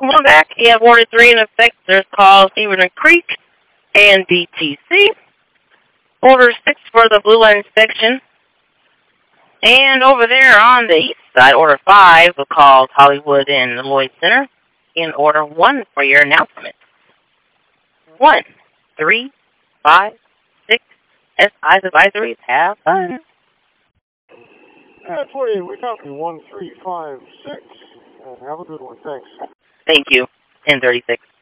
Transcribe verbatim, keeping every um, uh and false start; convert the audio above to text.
Welcome back. You have Order three in effect. There's calls Beaverton Creek and B T C. Order six for the Blue Line inspection. And over there on the east side, Order five will call Hollywood and Lloyd Center. In Order one for your announcement. one, three, five, six, S I's advisories. Have fun. Uh, forty-eight, we're talking one, three, five, six. Uh, have a good one. Thanks. Thank you. ten thirty-six.